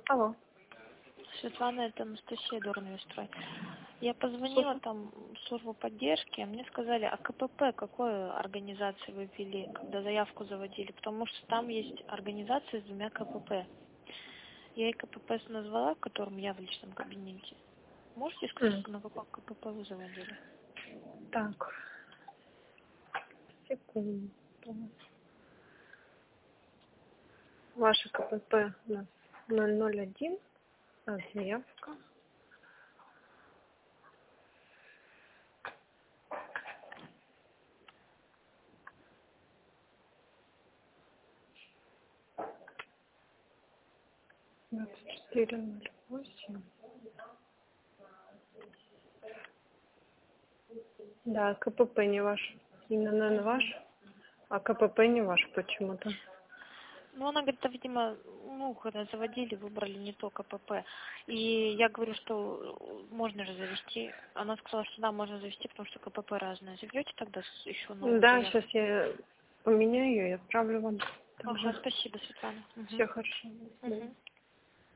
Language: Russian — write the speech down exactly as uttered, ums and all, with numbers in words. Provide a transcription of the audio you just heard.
Алло. Светлана, это Анастасия Дорнвестрой. Я позвонила там в службу поддержки, мне сказали, а КПП какой организации вы ввели, когда заявку заводили? Потому что там есть организация с двумя КПП. Я и КПП назвала, в котором я в личном кабинете. Можете сказать, М, на каком КПП вы заводили? Так, секунду. Ваше КПП у нас ноль ноль один, а заявка. двадцать четыре ноль восемь. Да, КПП не ваш. Именно, наверное, ваш, а КПП не ваш почему-то. Ну, она говорит, да, видимо, ну, когда заводили, выбрали не то КПП. И я говорю, что можно же завести. Она сказала, что да, можно завести, потому что КПП разное. Заведете тогда с- еще новую Да, заявку? сейчас я поменяю ее и отправлю вам Ага, также. спасибо, Светлана. Все Угу. хорошо. Угу.